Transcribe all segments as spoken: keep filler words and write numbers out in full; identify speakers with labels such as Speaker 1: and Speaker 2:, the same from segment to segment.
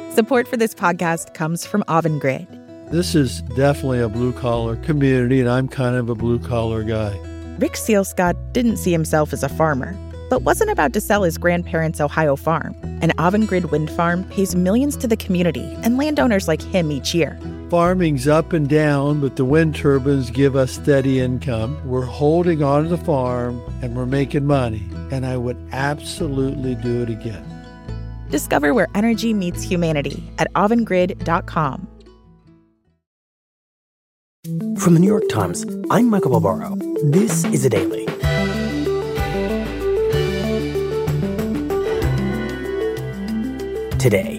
Speaker 1: Support for this podcast comes from Avangrid.
Speaker 2: This is definitely a blue-collar community, and I'm kind of a blue-collar guy.
Speaker 1: Rick Sealscott didn't see himself as a farmer, but wasn't about to sell his grandparents' Ohio farm. An Avangrid wind farm pays millions to the community and landowners like him each year.
Speaker 2: Farming's up and down, but the wind turbines give us steady income. We're holding on to the farm, and we're making money, and I would absolutely do it again.
Speaker 1: Discover where energy meets humanity at avangrid dot com.
Speaker 3: From the New York Times, I'm Michael Barbaro. This is The Daily. Today,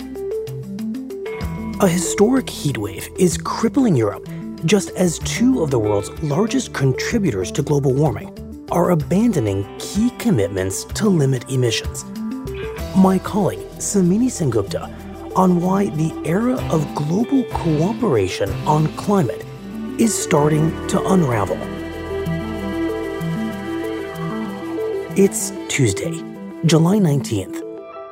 Speaker 3: a historic heat wave is crippling Europe just as two of the world's largest contributors to global warming are abandoning key commitments to limit emissions. My colleague, Samini Sengupta, on why the era of global cooperation on climate is starting to unravel. It's Tuesday, July nineteenth.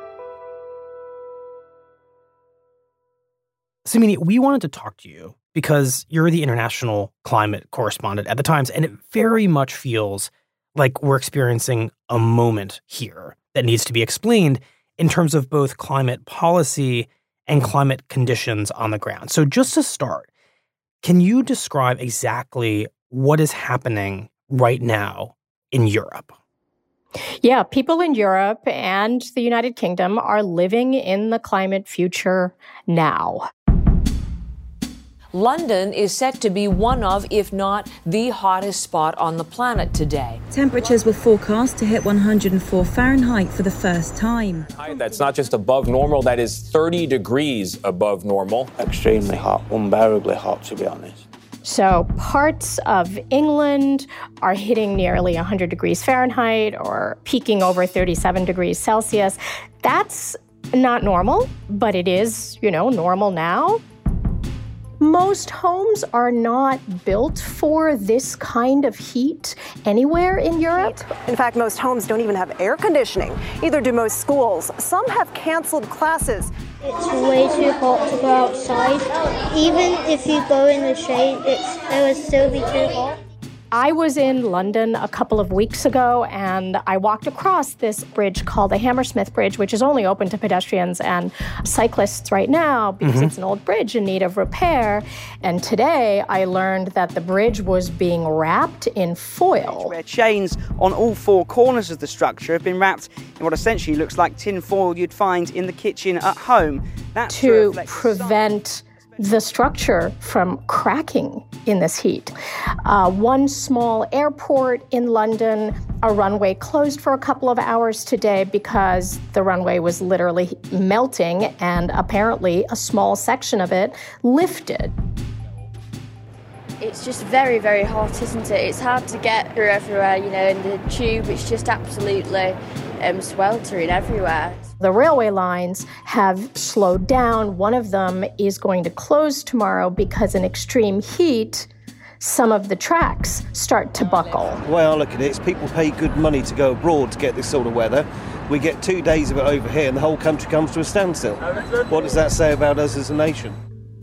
Speaker 3: Samini, we wanted to talk to you because you're the international climate correspondent at the Times, and it very much feels like we're experiencing a moment here that needs to be explained in terms of both climate policy and climate conditions on the ground. So just to start, can you describe exactly what is happening right now in Europe?
Speaker 4: Yeah, people in Europe and the United Kingdom are living in the climate future now.
Speaker 5: London is set to be one of, if not the hottest spot on the planet today.
Speaker 6: Temperatures were forecast to hit one hundred four Fahrenheit for the first time.
Speaker 7: That's not just above normal, that is thirty degrees above normal.
Speaker 8: Extremely hot, unbearably hot, to be honest.
Speaker 4: So parts of England are hitting nearly one hundred degrees Fahrenheit or peaking over thirty-seven degrees Celsius. That's not normal, but it is, you know, normal now. Most homes are not built for this kind of heat anywhere in Europe.
Speaker 9: In fact, most homes don't even have air conditioning. Either do most schools. Some have canceled classes.
Speaker 10: It's way too hot to go outside. Even if you go in the shade, it's, it will still be too hot.
Speaker 4: I was in London a couple of weeks ago, and I walked across this bridge called the Hammersmith Bridge, which is only open to pedestrians and cyclists right now because mm-hmm. it's an old bridge in need of repair. And today I learned that the bridge was being wrapped in foil.
Speaker 11: Where chains on all four corners of the structure have been wrapped in what essentially looks like tin foil you'd find in the kitchen at home. That's
Speaker 4: to prevent the structure from cracking in this heat. Uh, one small airport in London, a runway closed for a couple of hours today because the runway was literally melting, and apparently a small section of it lifted.
Speaker 12: It's just very, very hot, isn't it? It's hard to get through everywhere, you know, in the tube. It's just absolutely um, sweltering everywhere.
Speaker 4: The railway lines have slowed down. One of them is going to close tomorrow because in extreme heat, some of the tracks start to buckle.
Speaker 13: The way I look at it is people pay good money to go abroad to get this sort of weather. We get two days of it over here and the whole country comes to a standstill. What does that say about us as a nation?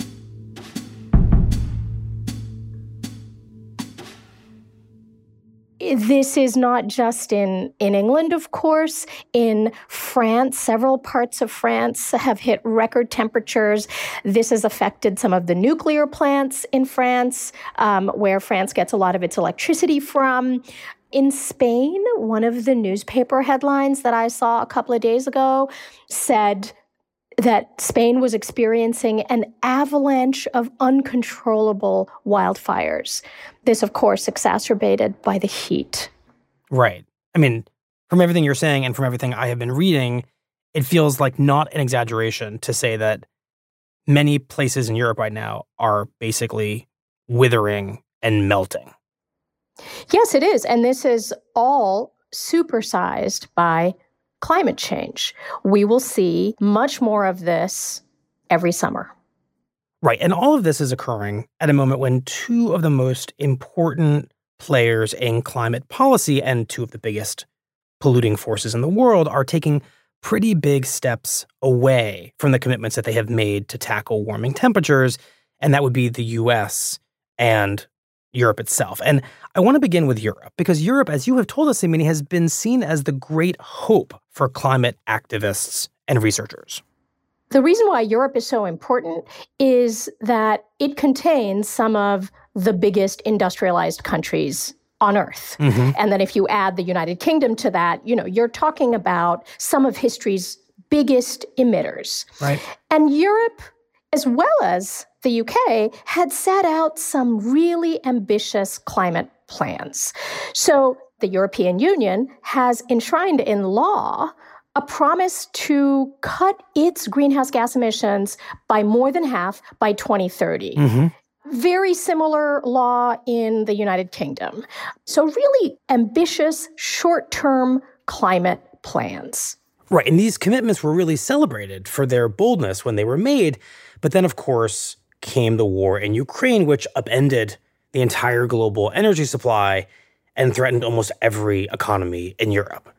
Speaker 4: This is not just in, in England, of course. In France, several parts of France have hit record temperatures. This has affected some of the nuclear plants in France, um, where France gets a lot of its electricity from. In Spain, one of the newspaper headlines that I saw a couple of days ago said that Spain was experiencing an avalanche of uncontrollable wildfires. This, of course, exacerbated by the heat.
Speaker 3: Right. I mean, from everything you're saying and from everything I have been reading, it feels like not an exaggeration to say that many places in Europe right now are basically withering and melting.
Speaker 4: Yes, it is. And this is all supersized by climate change. We will see much more of this every summer.
Speaker 3: Right. And all of this is occurring at a moment when two of the most important players in climate policy and two of the biggest polluting forces in the world are taking pretty big steps away from the commitments that they have made to tackle warming temperatures, and that would be the U S and Europe itself. And I want to begin with Europe, because Europe, as you have told us, Samini, has been seen as the great hope for climate activists and researchers.
Speaker 4: The reason why Europe is so important is that it contains some of the biggest industrialized countries on Earth. Mm-hmm. And then if you add the United Kingdom to that, you know, you're talking about some of history's biggest emitters.
Speaker 3: Right.
Speaker 4: And Europe, as well as the U K, had set out some really ambitious climate plans. So the European Union has enshrined in law a promise to cut its greenhouse gas emissions by more than half by twenty thirty. Mm-hmm. Very similar law in the United Kingdom. So really ambitious short-term climate plans.
Speaker 3: Right, and these commitments were really celebrated for their boldness when they were made. But then, of course, came the war in Ukraine, which upended the entire global energy supply and threatened almost every economy in Europe.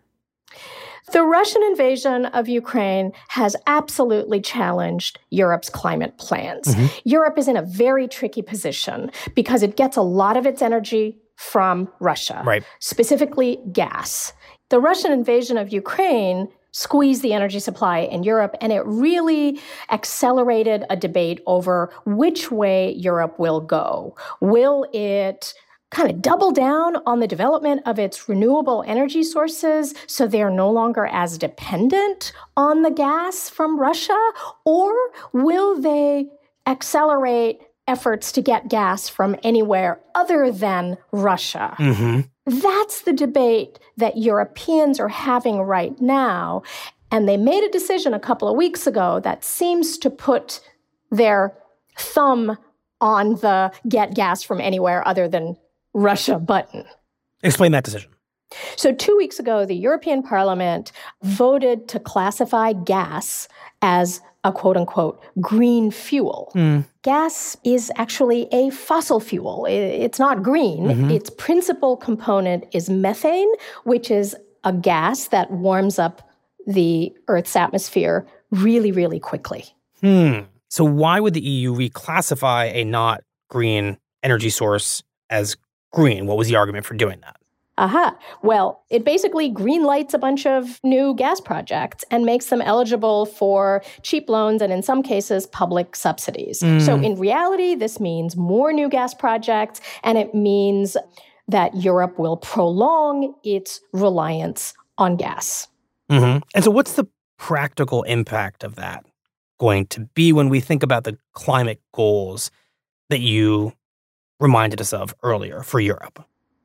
Speaker 4: The Russian invasion of Ukraine has absolutely challenged Europe's climate plans. Mm-hmm. Europe is in a very tricky position because it gets a lot of its energy from Russia,
Speaker 3: right.
Speaker 4: Specifically gas. The Russian invasion of Ukraine squeezed the energy supply in Europe, and it really accelerated a debate over which way Europe will go. Will it kind of double down on the development of its renewable energy sources so they're no longer as dependent on the gas from Russia? Or will they accelerate efforts to get gas from anywhere other than Russia?
Speaker 3: Mm-hmm.
Speaker 4: That's the debate that Europeans are having right now. And they made a decision a couple of weeks ago that seems to put their thumb on the get gas from anywhere other than Russia button.
Speaker 3: Explain that decision.
Speaker 4: So two weeks ago, the European Parliament voted to classify gas as a quote-unquote green fuel. Mm. Gas is actually a fossil fuel. It's not green. Mm-hmm. Its principal component is methane, which is a gas that warms up the Earth's atmosphere really, really quickly.
Speaker 3: Hmm. So why would the E U reclassify a not green energy source as green? What was the argument for doing that?
Speaker 4: Aha. Well, it basically greenlights a bunch of new gas projects and makes them eligible for cheap loans and, in some cases, public subsidies. Mm. So in reality, this means more new gas projects, and it means that Europe will prolong its reliance on gas.
Speaker 3: Mm-hmm. And so what's the practical impact of that going to be when we think about the climate goals that you reminded us of earlier for Europe?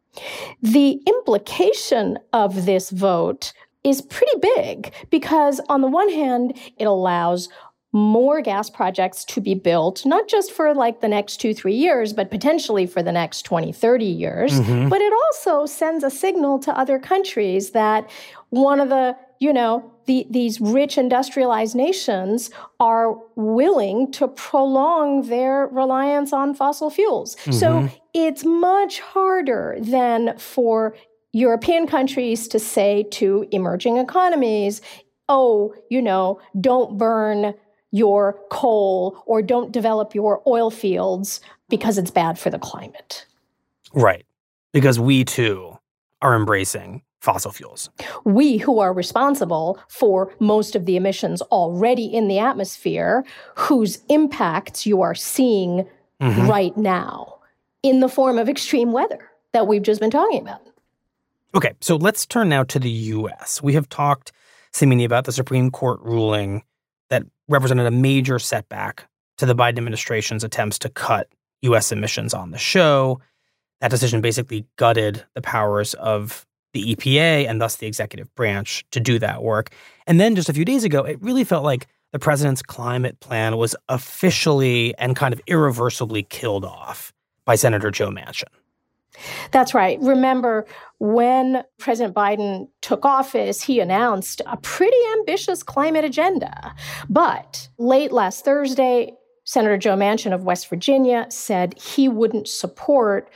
Speaker 4: The implication of this vote is pretty big because, on the one hand, it allows more gas projects to be built, not just for like the next two, three years, but potentially for the next twenty, thirty years. Mm-hmm. But it also sends a signal to other countries that one of the, you know, the, these rich industrialized nations are willing to prolong their reliance on fossil fuels. Mm-hmm. So it's much harder than for European countries to say to emerging economies, oh, you know, don't burn your coal or don't develop your oil fields because it's bad for the climate.
Speaker 3: Right. Because we, too, are embracing fossil fuels.
Speaker 4: We, who are responsible for most of the emissions already in the atmosphere, whose impacts you are seeing mm-hmm. right now in the form of extreme weather that we've just been talking about.
Speaker 3: Okay, so let's turn now to the U S. We have talked, Samini, about the Supreme Court ruling that represented a major setback to the Biden administration's attempts to cut U S emissions on the show. That decision basically gutted the powers of the E P A and thus the executive branch to do that work. And then just a few days ago, it really felt like the president's climate plan was officially and kind of irreversibly killed off by Senator Joe Manchin.
Speaker 4: That's right. Remember, when President Biden took office, he announced a pretty ambitious climate agenda. But late last Thursday, Senator Joe Manchin of West Virginia said he wouldn't support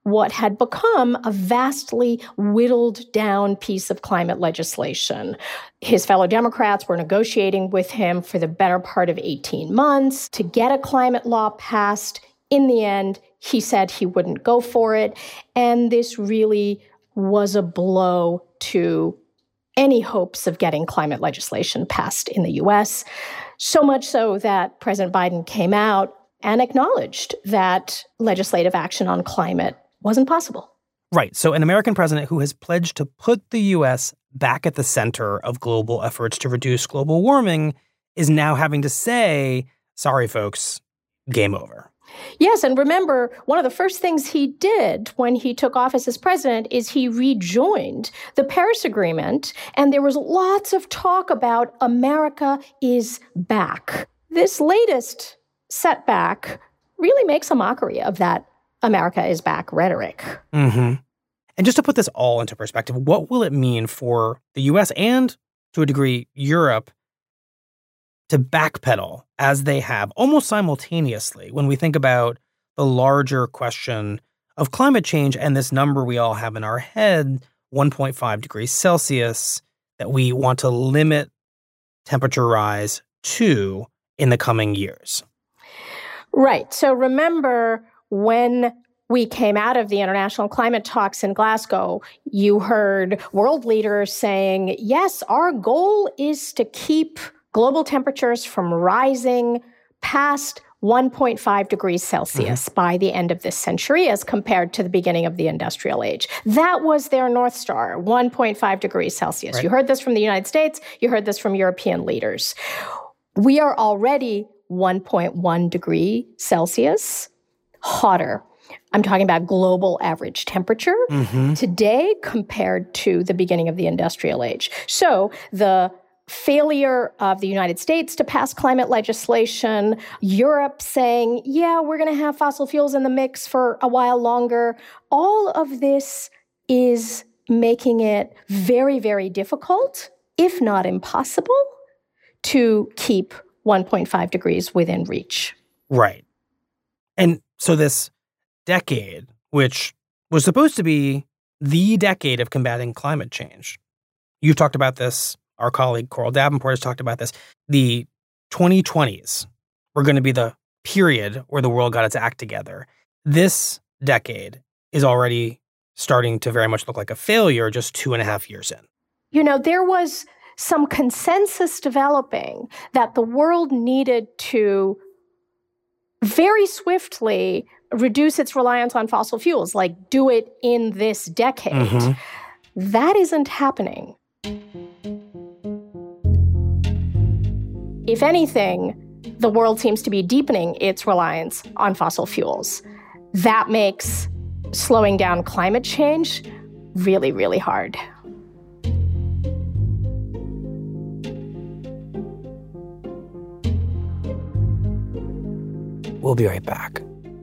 Speaker 4: what had become a vastly whittled down piece of climate legislation. His fellow Democrats were negotiating with him for the better part of eighteen months to get a climate law passed. In the end, he said he wouldn't go for it. And this really was a blow to any hopes of getting climate legislation passed in the U S, so much so that President Biden came out and acknowledged that legislative action on climate wasn't possible.
Speaker 3: Right. So an American president who has pledged to put the U S back at the center of global efforts to reduce global warming is now having to say, sorry, folks, game over.
Speaker 4: Yes, and remember, one of the first things he did when he took office as president is he rejoined the Paris Agreement, and there was lots of talk about America is back. This latest setback really makes a mockery of that America is back rhetoric.
Speaker 3: Mm-hmm. And just to put this all into perspective, what will it mean for the U S and, to a degree, Europe to backpedal as they have almost simultaneously when we think about the larger question of climate change and this number we all have in our head, one point five degrees Celsius, that we want to limit temperature rise to in the coming years?
Speaker 4: Right. So remember, when we came out of the international climate talks in Glasgow, you heard world leaders saying, yes, our goal is to keep global temperatures from rising past one point five degrees Celsius mm-hmm. by the end of this century as compared to the beginning of the industrial age. That was their North Star, one point five degrees Celsius. Right. You heard this from the United States. You heard this from European leaders. We are already one point one degree Celsius hotter. I'm talking about global average temperature mm-hmm. today compared to the beginning of the industrial age. So the failure of the United States to pass climate legislation, Europe saying, yeah, we're going to have fossil fuels in the mix for a while longer, all of this is making it very, very difficult, if not impossible, to keep one point five degrees within reach.
Speaker 3: Right. And so this decade, which was supposed to be the decade of combating climate change, you've talked about this, our colleague Coral Davenport has talked about this, the twenty twenties were going to be the period where the world got its act together. This decade is already starting to very much look like a failure just two and a half years in.
Speaker 4: You know, there was some consensus developing that the world needed to very swiftly reduce its reliance on fossil fuels, like do it in this decade. Mm-hmm. That isn't happening. If anything, the world seems to be deepening its reliance on fossil fuels. That makes slowing down climate change really, really hard.
Speaker 3: We'll be right back.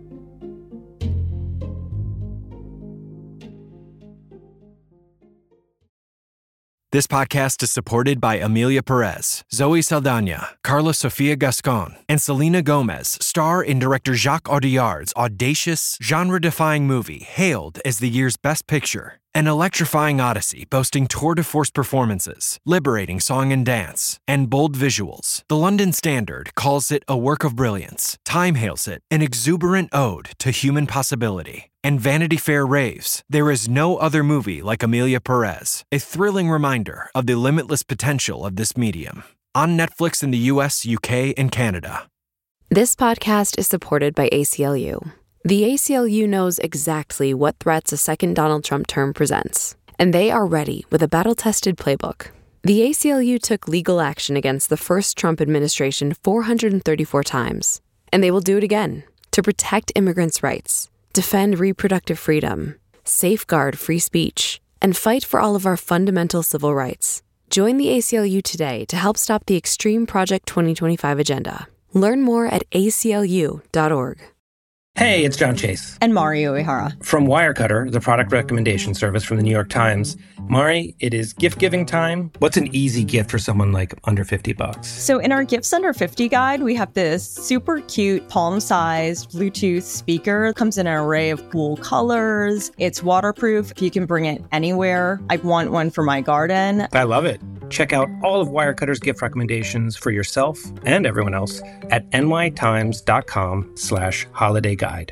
Speaker 14: This podcast is supported by Amelia Perez, Zoe Saldana, Carla Sofia Gascon, and Selena Gomez star in director Jacques Audiard's audacious, genre-defying movie hailed as the year's best picture. An electrifying odyssey boasting tour-de-force performances, liberating song and dance, and bold visuals. The London Standard calls it a work of brilliance. Time hails it an exuberant ode to human possibility. And Vanity Fair raves, there is no other movie like Amelia Perez, a thrilling reminder of the limitless potential of this medium. On Netflix in the U S, U K, and Canada.
Speaker 15: This podcast is supported by A C L U. The A C L U knows exactly what threats a second Donald Trump term presents, and they are ready with a battle-tested playbook. The A C L U took legal action against the first Trump administration four hundred thirty-four times, and they will do it again to protect immigrants' rights, defend reproductive freedom, safeguard free speech, and fight for all of our fundamental civil rights. Join the A C L U today to help stop the Extreme Project twenty twenty-five agenda. Learn more at A C L U dot org.
Speaker 3: Hey, it's John Chase.
Speaker 16: And Mari Uehara.
Speaker 3: From Wirecutter, the product recommendation service from the New York Times. Mari, it is gift-giving time. What's an easy gift for someone like under fifty bucks?
Speaker 16: So in our Gifts Under fifty guide, we have this super cute palm-sized Bluetooth speaker. It comes in an array of cool colors. It's waterproof. You can bring it anywhere. I want one for my garden.
Speaker 3: I love it. Check out all of Wirecutter's gift recommendations for yourself and everyone else at nytimes.com slash holiday guide.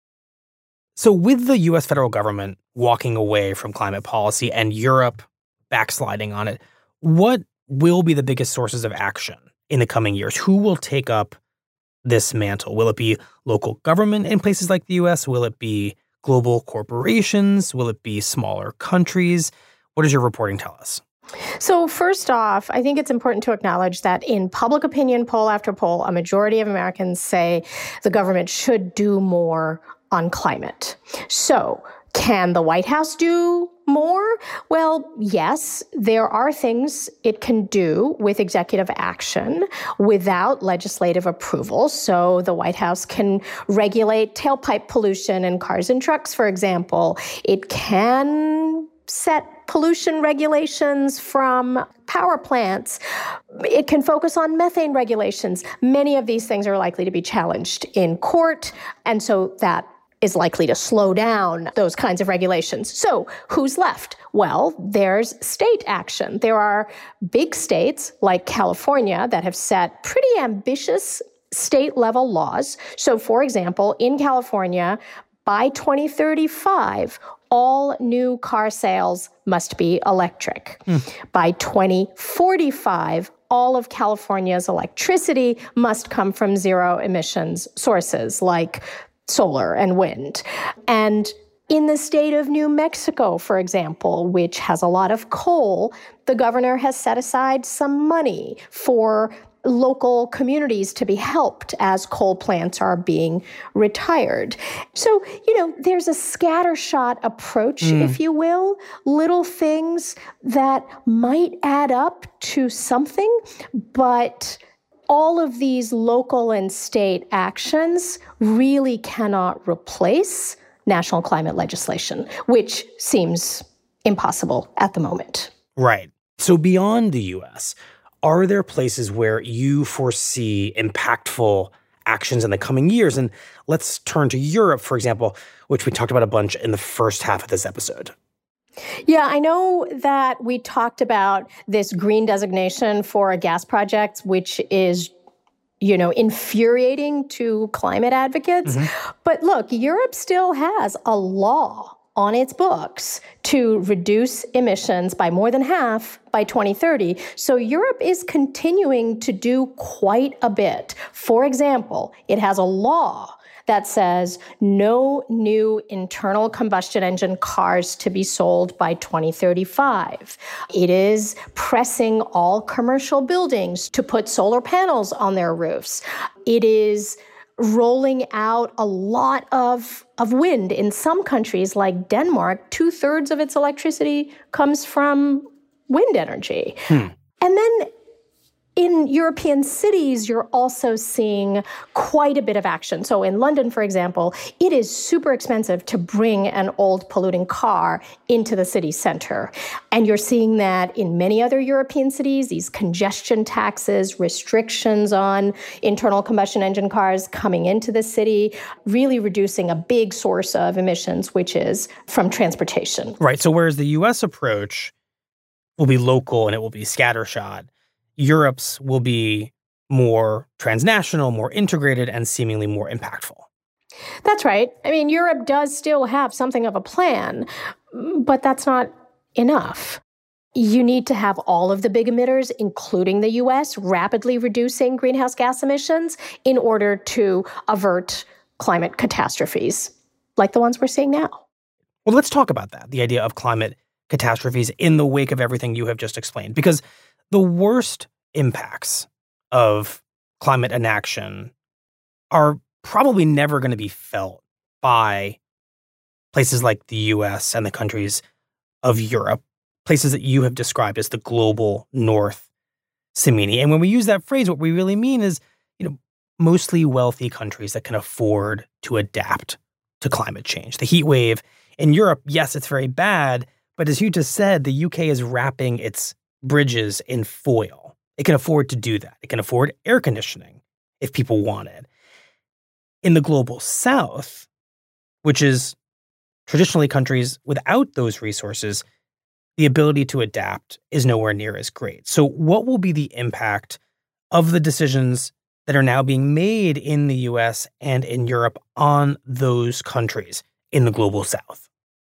Speaker 3: So with the U S federal government walking away from climate policy and Europe backsliding on it, what will be the biggest sources of action in the coming years? Who will take up this mantle? Will it be local government in places like the U S? Will it be global corporations? Will it be smaller countries? What does your reporting tell us?
Speaker 4: So first off, I think it's important to acknowledge that in public opinion poll after poll, a majority of Americans say the government should do more on climate. So can the White House do more? Well, yes, there are things it can do with executive action without legislative approval. So the White House can regulate tailpipe pollution in cars and trucks, for example. It can set pollution regulations from power plants. It can focus on methane regulations. Many of these things are likely to be challenged in court, and so that is likely to slow down those kinds of regulations. So who's left? Well, there's state action. There are big states like California that have set pretty ambitious state-level laws. So, for example, in California, by twenty thirty-five, all new car sales must be electric. Mm. By twenty forty-five, all of California's electricity must come from zero emissions sources like solar and wind. And in the state of New Mexico, for example, which has a lot of coal, the governor has set aside some money for local communities to be helped as coal plants are being retired. So, you know, there's a scattershot approach, mm. if you will, little things that might add up to something, but all of these local and state actions really cannot replace national climate legislation, which seems impossible at the moment.
Speaker 3: Right. So beyond the U S, are there places where you foresee impactful actions in the coming years? And let's turn to Europe, for example, which we talked about a bunch in the first half of this episode.
Speaker 4: Yeah, I know that we talked about this green designation for a gas project, which is, you know, infuriating to climate advocates. Mm-hmm. But look, Europe still has a law on its books to reduce emissions by more than half by twenty thirty. So Europe is continuing to do quite a bit. For example, it has a law that says no new internal combustion engine cars to be sold by twenty thirty-five. It is pressing all commercial buildings to put solar panels on their roofs. It is rolling out a lot of, of wind. In some countries like Denmark, two-thirds of its electricity comes from wind energy. Hmm. And then in European cities, you're also seeing quite a bit of action. So in London, for example, it is super expensive to bring an old polluting car into the city center. And you're seeing that in many other European cities, these congestion taxes, restrictions on internal combustion engine cars coming into the city, really reducing a big source of emissions, which is from transportation.
Speaker 3: Right. So whereas the U S approach will be local and it will be scattershot, Europe's will be more transnational, more integrated, and seemingly more impactful.
Speaker 4: That's right. I mean, Europe does still have something of a plan, but that's not enough. You need to have all of the big emitters, including the U S, rapidly reducing greenhouse gas emissions in order to avert climate catastrophes like the ones we're seeing now.
Speaker 3: Well, let's talk about that, the idea of climate catastrophes in the wake of everything you have just explained, because the worst impacts of climate inaction are probably never going to be felt by places like the U S and the countries of Europe, places that you have described as the global north, Samini. And when we use that phrase, what we really mean is, you know, mostly wealthy countries that can afford to adapt to climate change. The heat wave in Europe, yes, it's very bad, but as you just said, the U K is wrapping its bridges in foil. It can afford to do that. It can afford air conditioning if people want it. In the global south, which is traditionally countries without those resources, the ability to adapt is nowhere near as great. So what will be the impact of the decisions that are now being made in the U S and in Europe on those countries in the global south?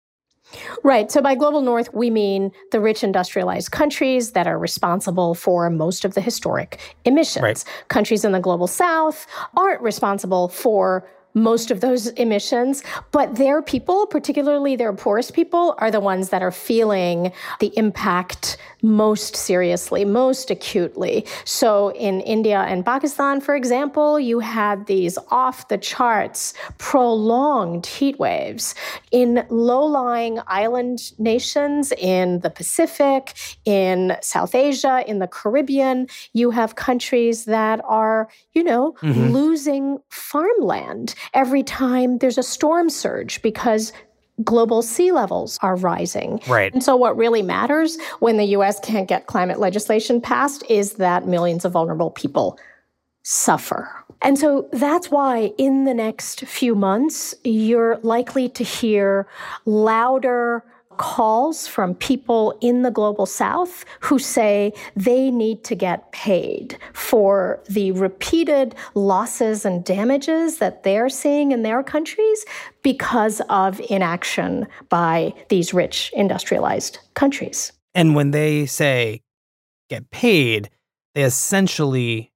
Speaker 4: Right. So by global north, we mean the rich industrialized countries that are responsible for most of the historic emissions.
Speaker 3: Right.
Speaker 4: Countries in the global south aren't responsible for most of those emissions, but their people, particularly their poorest people, are the ones that are feeling the impact most seriously, most acutely. So in India and Pakistan, for example, you had these off-the-charts, prolonged heat waves. In low-lying island nations in the Pacific, in South Asia, in the Caribbean, you have countries that are, you know, mm-hmm. losing farmland every time there's a storm surge because global sea levels are rising.
Speaker 3: Right.
Speaker 4: And so what really matters when the U S can't get climate legislation passed is that millions of vulnerable people suffer. And so that's why in the next few months, you're likely to hear louder calls from people in the global south who say they need to get paid for the repeated losses and damages that they're seeing in their countries because of inaction by these rich industrialized countries.
Speaker 3: And when they say get paid, they essentially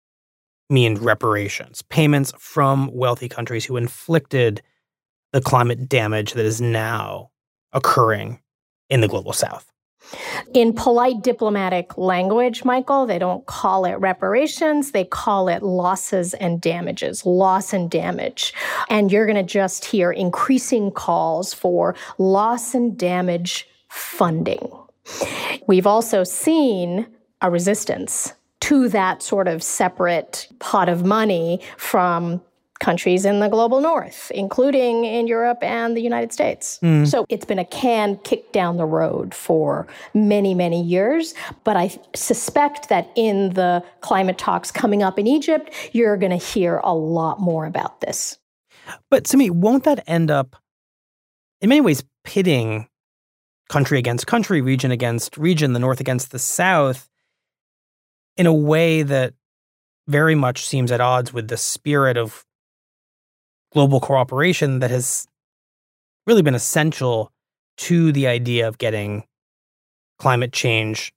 Speaker 3: mean reparations, payments from wealthy countries who inflicted the climate damage that is now occurring in the global south.
Speaker 4: In polite diplomatic language, Michael, they don't call it reparations. They call it losses and damages, loss and damage. And you're going to just hear increasing calls for loss and damage funding. We've also seen a resistance to that sort of separate pot of money from countries in the global north, including in Europe and the United States. Mm. So it's been a can kicked down the road for many, many years. But I suspect that in the climate talks coming up in Egypt, you're going to hear a lot more about this.
Speaker 3: But Simi, won't that end up, in many ways, pitting country against country, region against region, the North against the South, in a way that very much seems at odds with the spirit of global cooperation that has really been essential to the idea of getting climate change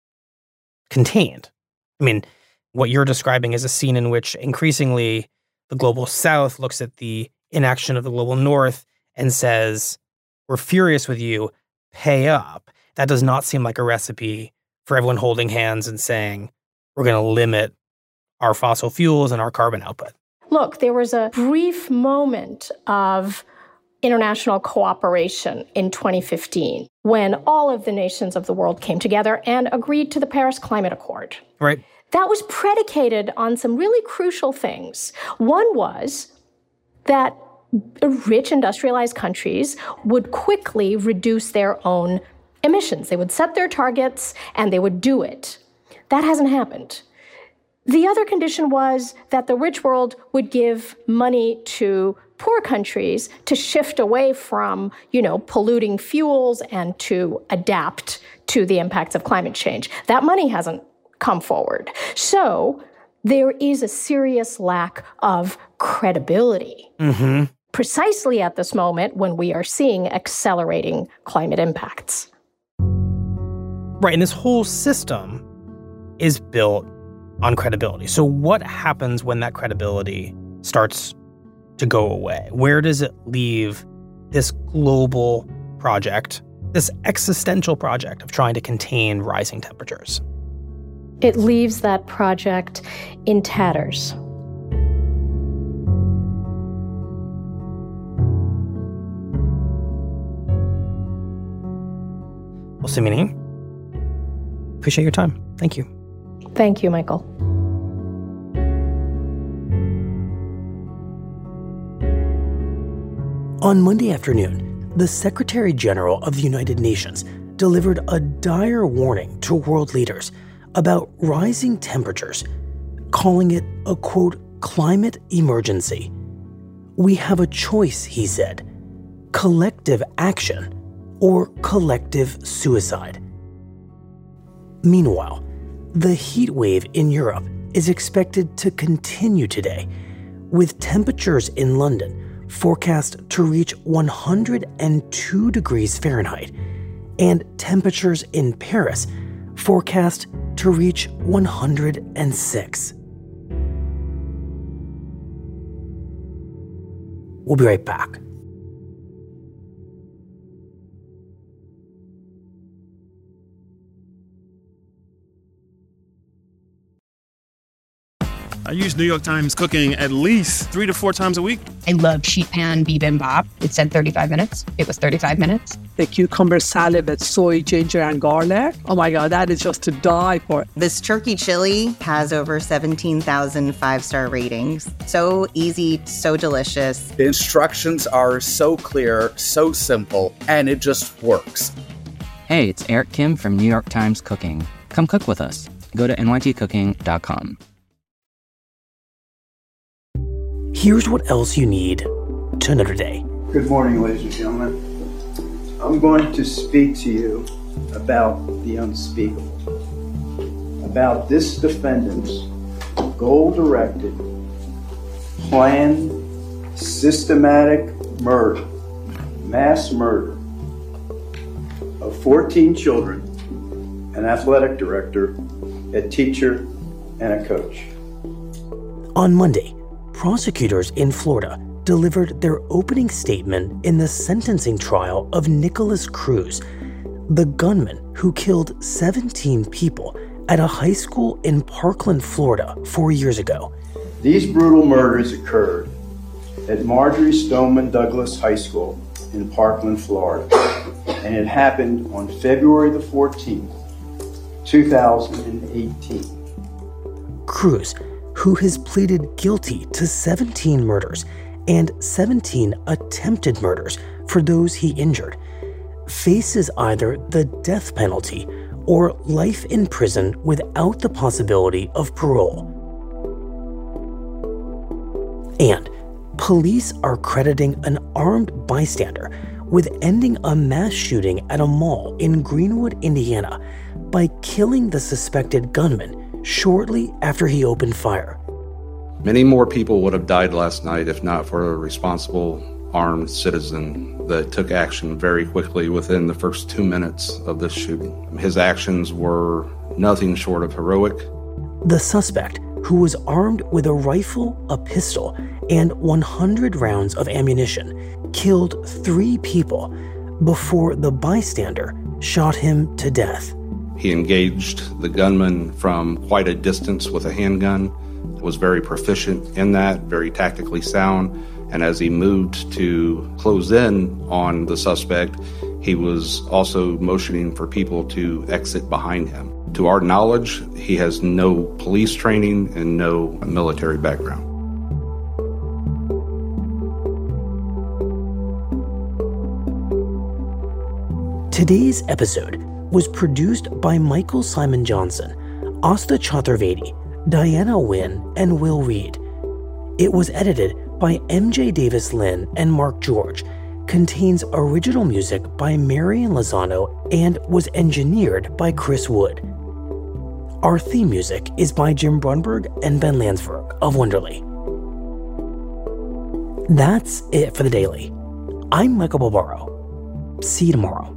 Speaker 3: contained? I mean, what you're describing is a scene in which increasingly the global South looks at the inaction of the global North and says, we're furious with you, pay up. That does not seem like a recipe for everyone holding hands and saying, we're going to limit our fossil fuels and our carbon output.
Speaker 4: Look, there was a brief moment of international cooperation in twenty fifteen when all of the nations of the world came together and agreed to the Paris Climate Accord.
Speaker 3: Right.
Speaker 4: That was predicated on some really crucial things. One was that rich industrialized countries would quickly reduce their own emissions. They would set their targets and they would do it. That hasn't happened. The other condition was that the rich world would give money to poor countries to shift away from, you know, polluting fuels and to adapt to the impacts of climate change. That money hasn't come forward. So there is a serious lack of credibility.
Speaker 3: Mm-hmm.
Speaker 4: Precisely at this moment when we are seeing accelerating climate impacts.
Speaker 3: Right, and this whole system is built on credibility. So what happens when that credibility starts to go away? Where does it leave this global project, this existential project of trying to contain rising temperatures?
Speaker 4: It leaves that project in tatters.
Speaker 3: Well, Simini, appreciate your time. Thank you.
Speaker 4: Thank you, Michael.
Speaker 3: On Monday afternoon, the Secretary General of the United Nations delivered a dire warning to world leaders about rising temperatures, calling it a, quote, climate emergency. We have a choice, he said, collective action or collective suicide. Meanwhile, the heat wave in Europe is expected to continue today, with temperatures in London forecast to reach one hundred two degrees Fahrenheit, and temperatures in Paris forecast to reach one hundred six. We'll be right back.
Speaker 17: I use New York Times Cooking at least three to four times a week.
Speaker 18: I love sheet pan bibimbap. It said thirty-five minutes. It was thirty-five minutes.
Speaker 19: The cucumber salad with soy, ginger, and garlic. Oh my God, that is just to die for.
Speaker 20: This turkey chili has over seventeen thousand five-star ratings. So easy, so delicious.
Speaker 21: The instructions are so clear, so simple, and it just works.
Speaker 22: Hey, it's Eric Kim from New York Times Cooking. Come cook with us. Go to N Y T cooking dot com.
Speaker 3: Here's what else you need to know today.
Speaker 23: Good morning, ladies and gentlemen. I'm going to speak to you about the unspeakable, about this defendant's goal-directed, planned, systematic murder, mass murder of fourteen children, an athletic director, a teacher, and a coach.
Speaker 3: On Monday, prosecutors in Florida delivered their opening statement in the sentencing trial of Nikolas Cruz, the gunman who killed seventeen people at a high school in Parkland, Florida, four years ago.
Speaker 23: These brutal murders occurred at Marjorie Stoneman Douglas High School in Parkland, Florida, and it happened on February the fourteenth, two thousand eighteen.
Speaker 3: Cruz, who has pleaded guilty to seventeen murders and seventeen attempted murders for those he injured, faces either the death penalty or life in prison without the possibility of parole. And police are crediting an armed bystander with ending a mass shooting at a mall in Greenwood, Indiana, by killing the suspected gunman shortly after he opened fire.
Speaker 24: Many more people would have died last night if not for a responsible armed citizen that took action very quickly within the first two minutes of this shooting. His actions were nothing short of heroic.
Speaker 3: The suspect, who was armed with a rifle, a pistol, and one hundred rounds of ammunition, killed three people before the bystander shot him to death.
Speaker 24: He engaged the gunman from quite a distance with a handgun, was very proficient in that, very tactically sound, and as he moved to close in on the suspect, he was also motioning for people to exit behind him. To our knowledge, he has no police training and no military background.
Speaker 3: Today's episode was produced by Michael Simon Johnson, Asta Chaturvedi, Diana Wynn, and Will Reed. It was edited by M J Davis Lynn and Mark George, contains original music by Marian Lozano, and was engineered by Chris Wood. Our theme music is by Jim Brunberg and Ben Landsberg of Wonderly. That's it for the Daily. I'm Michael Barbaro. See you tomorrow.